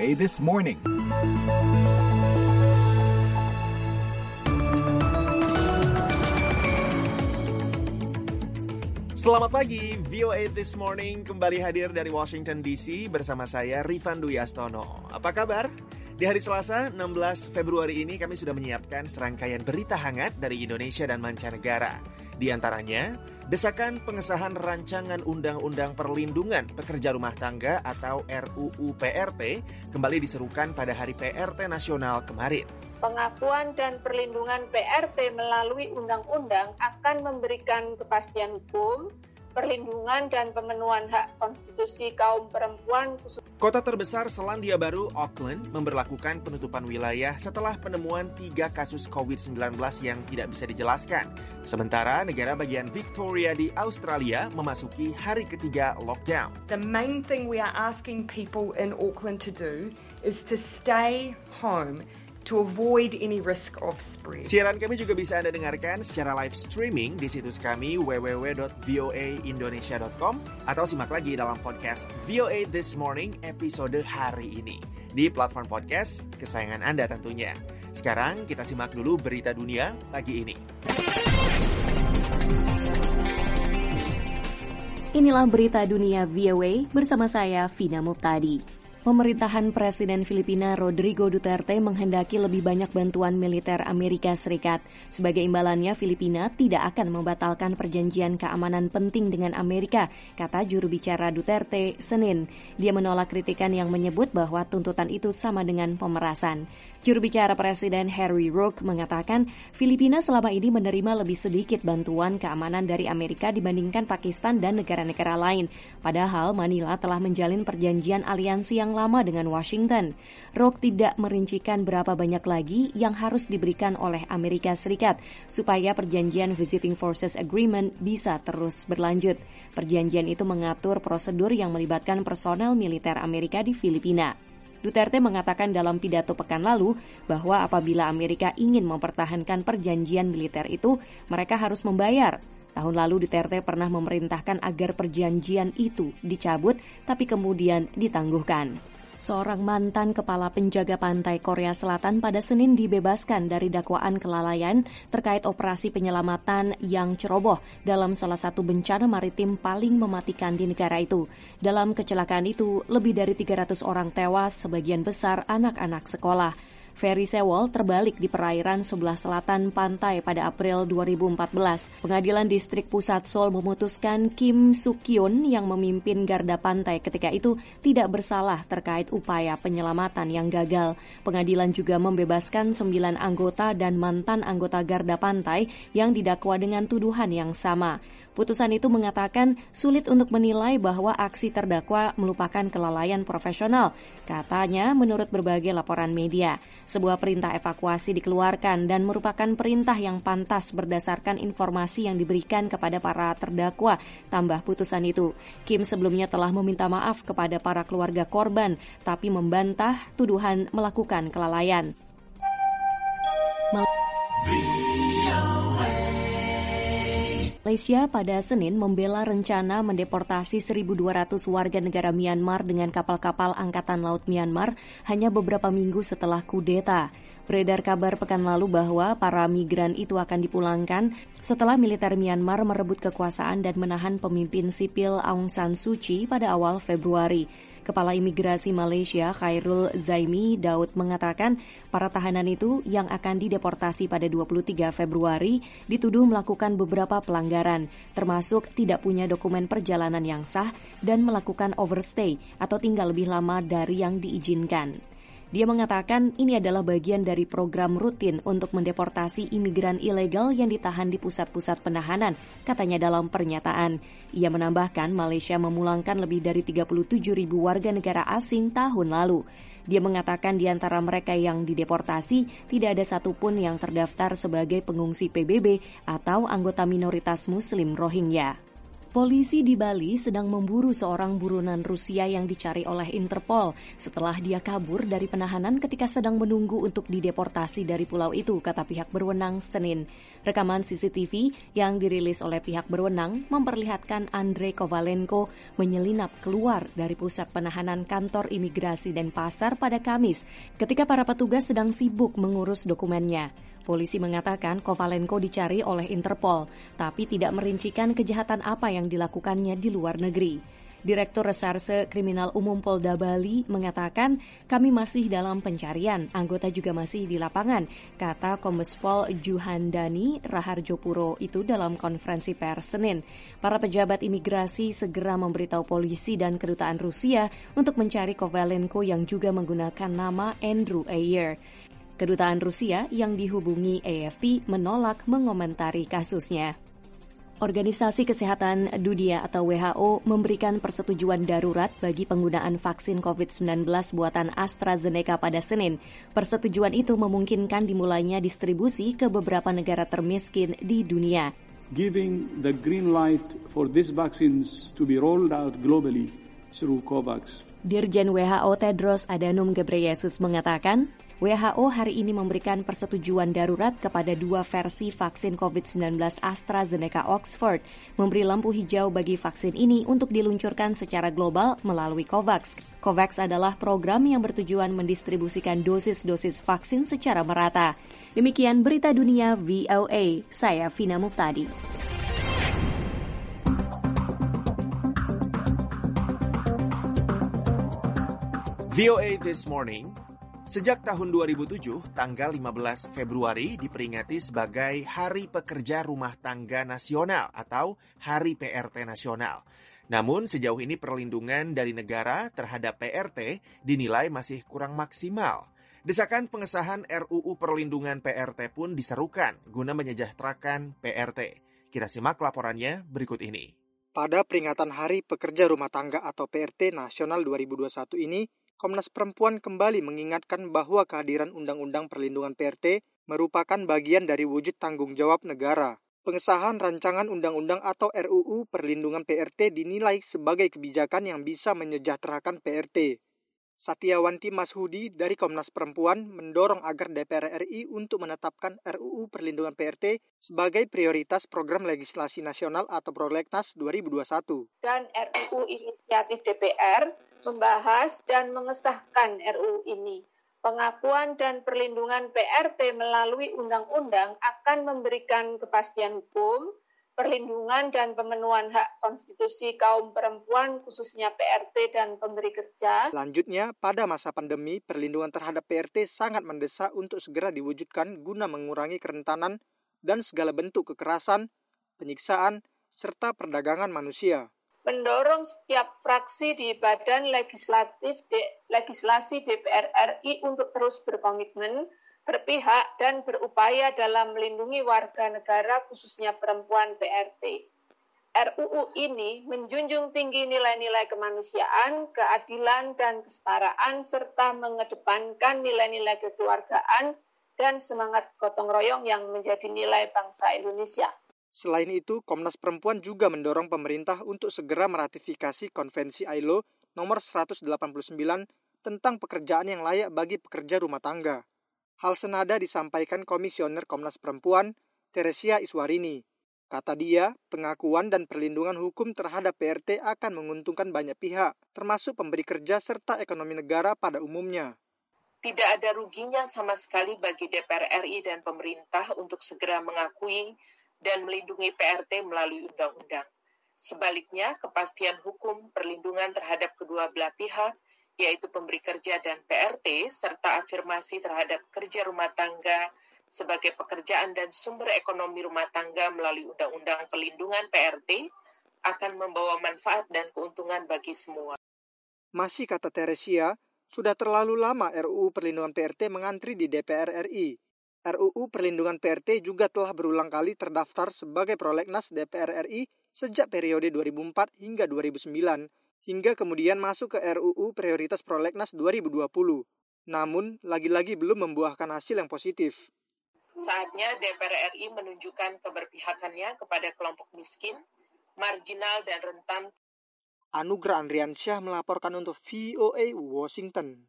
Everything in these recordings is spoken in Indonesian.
VOA This Morning. Selamat pagi, VOA This Morning kembali hadir dari Washington DC bersama saya Rifan Dwi Astono. Apa kabar? Di hari Selasa 16 Februari ini kami sudah menyiapkan serangkaian berita hangat dari Indonesia dan mancanegara. Di antaranya, desakan pengesahan rancangan Undang-Undang Perlindungan Pekerja Rumah Tangga atau RUU PRT kembali diserukan pada Hari PRT Nasional kemarin. Pengakuan dan perlindungan PRT melalui undang-undang akan memberikan kepastian hukum, perlindungan dan pemenuhan hak konstitusi kaum perempuan. Kota terbesar Selandia Baru, Auckland, memberlakukan penutupan wilayah setelah penemuan 3 kasus COVID-19 yang tidak bisa dijelaskan. Sementara negara bagian Victoria di Australia memasuki hari ketiga lockdown. The main thing we are asking people in Auckland to do is to stay home to avoid any risk of spread. Siaran kami juga bisa Anda dengarkan secara live streaming di situs kami www.voaindonesia.com atau simak lagi dalam podcast VOA This Morning episode hari ini di platform podcast kesayangan Anda tentunya. Sekarang kita simak dulu berita dunia pagi ini. Inilah berita dunia VOA bersama saya Vina Muptadi. Pemerintahan Presiden Filipina Rodrigo Duterte menghendaki lebih banyak bantuan militer Amerika Serikat. Sebagai imbalannya, Filipina tidak akan membatalkan perjanjian keamanan penting dengan Amerika, kata juru bicara Duterte Senin. Dia menolak kritikan yang menyebut bahwa tuntutan itu sama dengan pemerasan. Juru bicara Presiden Harry Roque mengatakan Filipina selama ini menerima lebih sedikit bantuan keamanan dari Amerika dibandingkan Pakistan dan negara-negara lain. Padahal Manila telah menjalin perjanjian aliansi yang lama dengan Washington. Roque tidak merincikan berapa banyak lagi yang harus diberikan oleh Amerika Serikat supaya perjanjian Visiting Forces Agreement bisa terus berlanjut. Perjanjian itu mengatur prosedur yang melibatkan personel militer Amerika di Filipina. Duterte mengatakan dalam pidato pekan lalu bahwa apabila Amerika ingin mempertahankan perjanjian militer itu, mereka harus membayar. Tahun lalu Duterte pernah memerintahkan agar perjanjian itu dicabut, tapi kemudian ditangguhkan. Seorang mantan kepala penjaga pantai Korea Selatan pada Senin dibebaskan dari dakwaan kelalaian terkait operasi penyelamatan yang ceroboh dalam salah satu bencana maritim paling mematikan di negara itu. Dalam kecelakaan itu, lebih dari 300 orang tewas, sebagian besar anak-anak sekolah. Ferry Sewol terbalik di perairan sebelah selatan pantai pada April 2014. Pengadilan Distrik Pusat Seoul memutuskan Kim Suk-hyun yang memimpin garda pantai ketika itu tidak bersalah terkait upaya penyelamatan yang gagal. Pengadilan juga membebaskan 9 anggota dan mantan anggota garda pantai yang didakwa dengan tuduhan yang sama. Putusan itu mengatakan sulit untuk menilai bahwa aksi terdakwa merupakan kelalaian profesional, katanya menurut berbagai laporan media. Sebuah perintah evakuasi dikeluarkan dan merupakan perintah yang pantas berdasarkan informasi yang diberikan kepada para terdakwa, tambah putusan itu. Kim sebelumnya telah meminta maaf kepada para keluarga korban, tapi membantah tuduhan melakukan kelalaian. Malaysia pada Senin membela rencana mendeportasi 1.200 warga negara Myanmar dengan kapal-kapal Angkatan Laut Myanmar hanya beberapa minggu setelah kudeta. Beredar kabar pekan lalu bahwa para migran itu akan dipulangkan setelah militer Myanmar merebut kekuasaan dan menahan pemimpin sipil Aung San Suu Kyi pada awal Februari. Kepala Imigrasi Malaysia Khairul Zaimi Daud mengatakan para tahanan itu yang akan dideportasi pada 23 Februari dituduh melakukan beberapa pelanggaran, termasuk tidak punya dokumen perjalanan yang sah dan melakukan overstay atau tinggal lebih lama dari yang diizinkan. Dia mengatakan ini adalah bagian dari program rutin untuk mendeportasi imigran ilegal yang ditahan di pusat-pusat penahanan, katanya dalam pernyataan. Ia menambahkan Malaysia memulangkan lebih dari 37.000 warga negara asing tahun lalu. Dia mengatakan di antara mereka yang dideportasi tidak ada satupun yang terdaftar sebagai pengungsi PBB atau anggota minoritas Muslim Rohingya. Polisi di Bali sedang memburu seorang buronan Rusia yang dicari oleh Interpol setelah dia kabur dari penahanan ketika sedang menunggu untuk dideportasi dari pulau itu, kata pihak berwenang Senin. Rekaman CCTV yang dirilis oleh pihak berwenang memperlihatkan Andrei Kovalenko menyelinap keluar dari pusat penahanan kantor imigrasi Denpasar pada Kamis ketika para petugas sedang sibuk mengurus dokumennya. Polisi mengatakan Kovalenko dicari oleh Interpol, tapi tidak merincikan kejahatan apa yang dilakukannya di luar negeri. Direktur Reserse Kriminal Umum Polda Bali mengatakan, kami masih dalam pencarian, anggota juga masih di lapangan, kata Kombes Pol Juhandani Raharjopuro itu dalam konferensi pers Senin. Para pejabat imigrasi segera memberitahu polisi dan kedutaan Rusia untuk mencari Kovalenko yang juga menggunakan nama Andrew Ayer. Kedutaan Rusia yang dihubungi AFP menolak mengomentari kasusnya. Organisasi Kesehatan Dunia atau WHO memberikan persetujuan darurat bagi penggunaan vaksin COVID-19 buatan AstraZeneca pada Senin. Persetujuan itu memungkinkan dimulainya distribusi ke beberapa negara termiskin di dunia. Giving the green light for these vaccines to be rolled out globally through COVAX. Dirjen WHO Tedros Adhanom Ghebreyesus mengatakan, WHO hari ini memberikan persetujuan darurat kepada 2 versi vaksin COVID-19 AstraZeneca Oxford, memberi lampu hijau bagi vaksin ini untuk diluncurkan secara global melalui COVAX. COVAX adalah program yang bertujuan mendistribusikan dosis-dosis vaksin secara merata. Demikian berita dunia VOA, saya Vina Muftadi. VOA This Morning. Sejak tahun 2007, tanggal 15 Februari diperingati sebagai Hari Pekerja Rumah Tangga Nasional atau Hari PRT Nasional. Namun sejauh ini perlindungan dari negara terhadap PRT dinilai masih kurang maksimal. Desakan pengesahan RUU Perlindungan PRT pun diserukan guna menyejahterakan PRT. Kita simak laporannya berikut ini. Pada peringatan Hari Pekerja Rumah Tangga atau PRT Nasional 2021 ini, Komnas Perempuan kembali mengingatkan bahwa kehadiran Undang-Undang Perlindungan PRT merupakan bagian dari wujud tanggung jawab negara. Pengesahan rancangan undang-undang atau RUU Perlindungan PRT dinilai sebagai kebijakan yang bisa menyejahterakan PRT. Satyawanti Mashudi dari Komnas Perempuan mendorong agar DPR RI untuk menetapkan RUU Perlindungan PRT sebagai prioritas program legislasi nasional atau Prolegnas 2021. Dan RUU inisiatif DPR membahas dan mengesahkan RUU ini. Pengakuan dan perlindungan PRT melalui undang-undang akan memberikan kepastian hukum, perlindungan dan pemenuhan hak konstitusi kaum perempuan khususnya PRT dan pemberi kerja. Selanjutnya, pada masa pandemi, perlindungan terhadap PRT sangat mendesak untuk segera diwujudkan guna mengurangi kerentanan dan segala bentuk kekerasan, penyiksaan, serta perdagangan manusia. Mendorong setiap fraksi di Badan Legislasi DPR RI untuk terus berkomitmen, berpihak, dan berupaya dalam melindungi warga negara khususnya perempuan PRT. RUU ini menjunjung tinggi nilai-nilai kemanusiaan, keadilan, dan kesetaraan, serta mengedepankan nilai-nilai kekeluargaan dan semangat gotong royong yang menjadi nilai bangsa Indonesia. Selain itu, Komnas Perempuan juga mendorong pemerintah untuk segera meratifikasi Konvensi ILO nomor 189 tentang pekerjaan yang layak bagi pekerja rumah tangga. Hal senada disampaikan Komisioner Komnas Perempuan, Teresia Iswarini. Kata dia, pengakuan dan perlindungan hukum terhadap PRT akan menguntungkan banyak pihak, termasuk pemberi kerja serta ekonomi negara pada umumnya. Tidak ada ruginya sama sekali bagi DPR RI dan pemerintah untuk segera mengakui dan melindungi PRT melalui undang-undang. Sebaliknya, kepastian hukum perlindungan terhadap kedua belah pihak, yaitu pemberi kerja dan PRT, serta afirmasi terhadap kerja rumah tangga sebagai pekerjaan dan sumber ekonomi rumah tangga melalui Undang-Undang Perlindungan PRT, akan membawa manfaat dan keuntungan bagi semua. Masih kata Teresia, sudah terlalu lama RUU Perlindungan PRT mengantri di DPR RI. RUU Perlindungan PRT juga telah berulang kali terdaftar sebagai prolegnas DPR RI sejak periode 2004 hingga 2009, hingga kemudian masuk ke RUU Prioritas Prolegnas 2020. Namun, lagi-lagi belum membuahkan hasil yang positif. Saatnya DPR RI menunjukkan keberpihakannya kepada kelompok miskin, marginal dan rentan. Anugrah Andriansyah melaporkan untuk VOA Washington.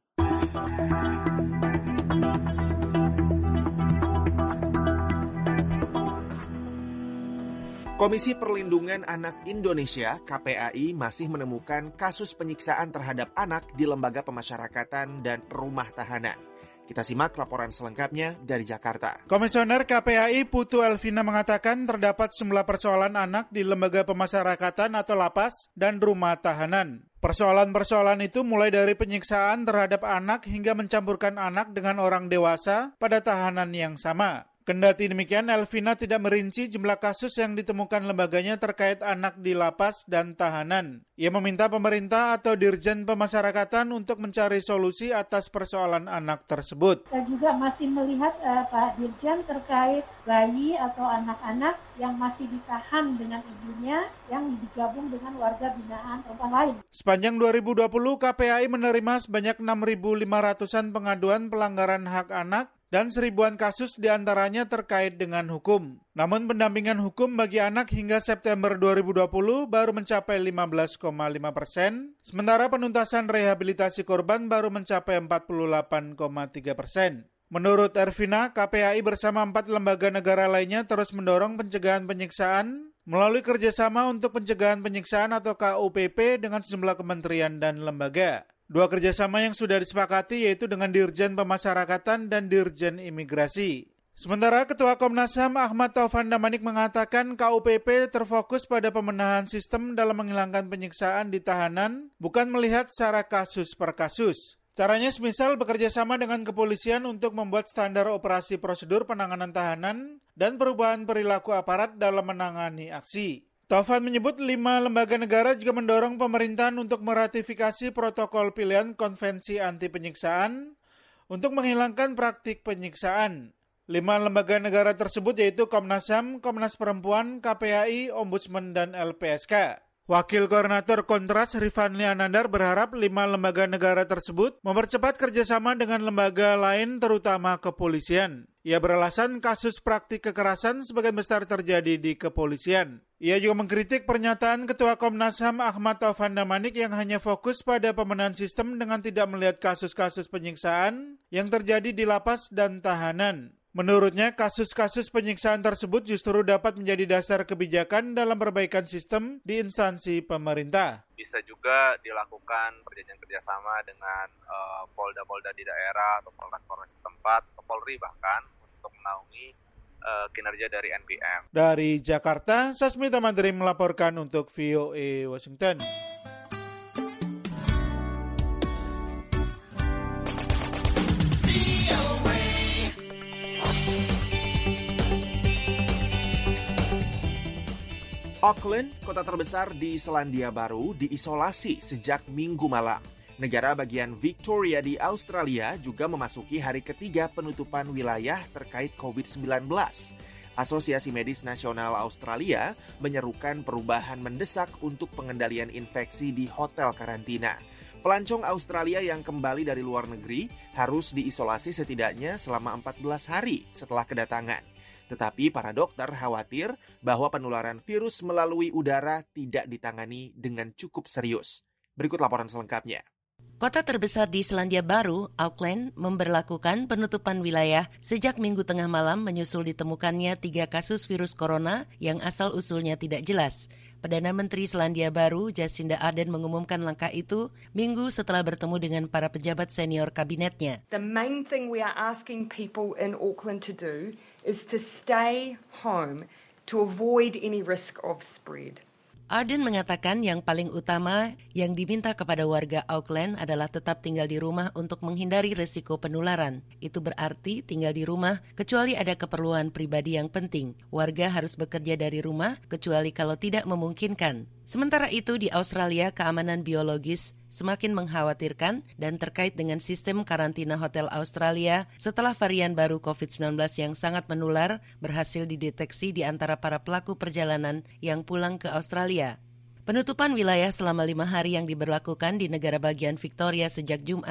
Komisi Perlindungan Anak Indonesia (KPAI) masih menemukan kasus penyiksaan terhadap anak di lembaga pemasyarakatan dan rumah tahanan. Kita simak laporan selengkapnya dari Jakarta. Komisioner KPAI Putu Elvina mengatakan terdapat sejumlah persoalan anak di lembaga pemasyarakatan atau lapas dan rumah tahanan. Persoalan-persoalan itu mulai dari penyiksaan terhadap anak hingga mencampurkan anak dengan orang dewasa pada tahanan yang sama. Kendati demikian, Elvina tidak merinci jumlah kasus yang ditemukan lembaganya terkait anak di lapas dan tahanan. Ia meminta pemerintah atau Dirjen Pemasyarakatan untuk mencari solusi atas persoalan anak tersebut. Kita juga masih melihat Pak Dirjen terkait bayi atau anak-anak yang masih ditahan dengan ibunya yang digabung dengan warga binaan tempat lain. Sepanjang 2020, KPAI menerima sebanyak 6.500-an pengaduan pelanggaran hak anak dan 1.000-an kasus diantaranya terkait dengan hukum. Namun pendampingan hukum bagi anak hingga September 2020 baru mencapai 15,5%, sementara penuntasan rehabilitasi korban baru mencapai 48,3%. Menurut Ervina, KPAI bersama 4 lembaga negara lainnya terus mendorong pencegahan penyiksaan melalui kerjasama untuk pencegahan penyiksaan atau KUPP dengan sejumlah kementerian dan lembaga. 2 kerjasama yang sudah disepakati yaitu dengan Dirjen Pemasyarakatan dan Dirjen Imigrasi. Sementara Ketua Komnas HAM Ahmad Taufan Damanik mengatakan KUPP terfokus pada pembenahan sistem dalam menghilangkan penyiksaan di tahanan, bukan melihat secara kasus per kasus. Caranya semisal bekerja sama dengan kepolisian untuk membuat standar operasi prosedur penanganan tahanan dan perubahan perilaku aparat dalam menangani aksi. Taufan menyebut 5 lembaga negara juga mendorong pemerintahan untuk meratifikasi protokol pilihan konvensi anti penyiksaan untuk menghilangkan praktik penyiksaan. 5 lembaga negara tersebut yaitu Komnas HAM, Komnas Perempuan, KPAI, Ombudsman, dan LPSK. Wakil Koordinator Kontras Rifanli Anandar berharap 5 lembaga negara tersebut mempercepat kerjasama dengan lembaga lain terutama kepolisian. Ia beralasan kasus praktik kekerasan sebagian besar terjadi di kepolisian. Ia juga mengkritik pernyataan Ketua Komnas HAM Ahmad Taufan Damanik yang hanya fokus pada pembenahan sistem dengan tidak melihat kasus-kasus penyiksaan yang terjadi di lapas dan tahanan. Menurutnya, kasus-kasus penyiksaan tersebut justru dapat menjadi dasar kebijakan dalam perbaikan sistem di instansi pemerintah. Bisa juga dilakukan perjanjian kerjasama dengan polda-polda di daerah atau polres-polres setempat, atau Polri bahkan, untuk menaungi kinerja dari NPM. Dari Jakarta, Sasmita Mandri melaporkan untuk VOA Washington. Auckland, kota terbesar di Selandia Baru, diisolasi sejak Minggu malam. Negara bagian Victoria di Australia juga memasuki hari ketiga penutupan wilayah terkait COVID-19. Asosiasi Medis Nasional Australia menyerukan perubahan mendesak untuk pengendalian infeksi di hotel karantina. Pelancong Australia yang kembali dari luar negeri harus diisolasi setidaknya selama 14 hari setelah kedatangan. Tetapi para dokter khawatir bahwa penularan virus melalui udara tidak ditangani dengan cukup serius. Berikut laporan selengkapnya. Kota terbesar di Selandia Baru, Auckland, memberlakukan penutupan wilayah sejak Minggu tengah malam menyusul ditemukannya 3 kasus virus corona yang asal-usulnya tidak jelas. Perdana Menteri Selandia Baru, Jacinda Ardern, mengumumkan langkah itu minggu setelah bertemu dengan para pejabat senior kabinetnya. The main thing we are asking people in Auckland to do is to stay home to avoid any risk of spread. Ardern mengatakan yang paling utama yang diminta kepada warga Auckland adalah tetap tinggal di rumah untuk menghindari risiko penularan. Itu berarti tinggal di rumah kecuali ada keperluan pribadi yang penting. Warga harus bekerja dari rumah kecuali kalau tidak memungkinkan. Sementara itu di Australia, keamanan biologis semakin mengkhawatirkan dan terkait dengan sistem karantina hotel Australia setelah varian baru COVID-19 yang sangat menular berhasil dideteksi di antara para pelaku perjalanan yang pulang ke Australia. Penutupan wilayah selama 5 hari yang diberlakukan di negara bagian Victoria sejak Jumat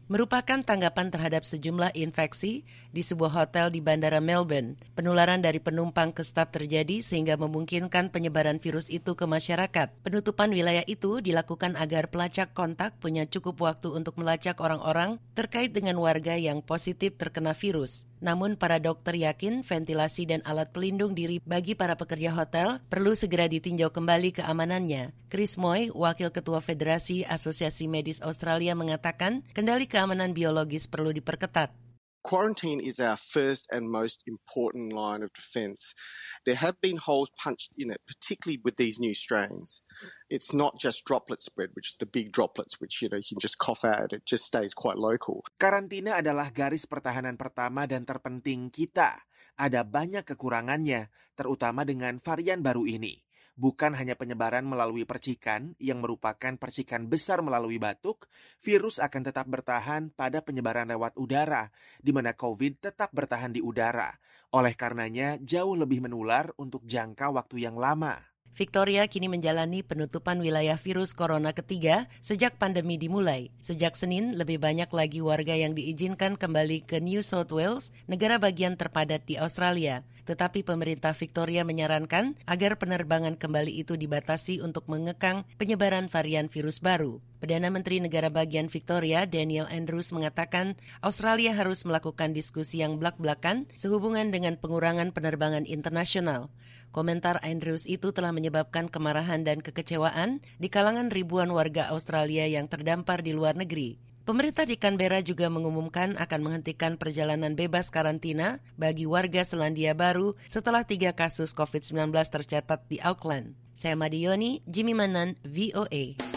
merupakan tanggapan terhadap sejumlah infeksi di sebuah hotel di Bandara Melbourne. Penularan dari penumpang ke staf terjadi sehingga memungkinkan penyebaran virus itu ke masyarakat. Penutupan wilayah itu dilakukan agar pelacak kontak punya cukup waktu untuk melacak orang-orang terkait dengan warga yang positif terkena virus. Namun para dokter yakin ventilasi dan alat pelindung diri bagi para pekerja hotel perlu segera ditinjau kembali keamanannya. Chris Moy, Wakil Ketua Federasi Asosiasi Medis Australia mengatakan kendali keamanan biologis perlu diperketat. Quarantine is our first and most important line of defence. There have been holes punched in it, particularly with these new strains. It's not just droplet spread, which is the big droplets, which you can just cough out. It just stays quite local. Karantina adalah garis pertahanan pertama dan terpenting kita. Ada banyak kekurangannya, terutama dengan varian baru ini. Bukan hanya penyebaran melalui percikan, yang merupakan percikan besar melalui batuk, virus akan tetap bertahan pada penyebaran lewat udara, di mana COVID tetap bertahan di udara. Oleh karenanya, jauh lebih menular untuk jangka waktu yang lama. Victoria kini menjalani penutupan wilayah virus corona ketiga sejak pandemi dimulai. Sejak Senin, lebih banyak lagi warga yang diizinkan kembali ke New South Wales, negara bagian terpadat di Australia. Tetapi pemerintah Victoria menyarankan agar penerbangan kembali itu dibatasi untuk mengekang penyebaran varian virus baru. Perdana Menteri Negara Bagian Victoria, Daniel Andrews, mengatakan Australia harus melakukan diskusi yang blak-blakan sehubungan dengan pengurangan penerbangan internasional. Komentar Andrews itu telah menyebabkan kemarahan dan kekecewaan di kalangan ribuan warga Australia yang terdampar di luar negeri. Pemerintah di Canberra juga mengumumkan akan menghentikan perjalanan bebas karantina bagi warga Selandia Baru setelah 3 kasus COVID-19 tercatat di Auckland. Saya Madioni, Jimmy Manan, VOA.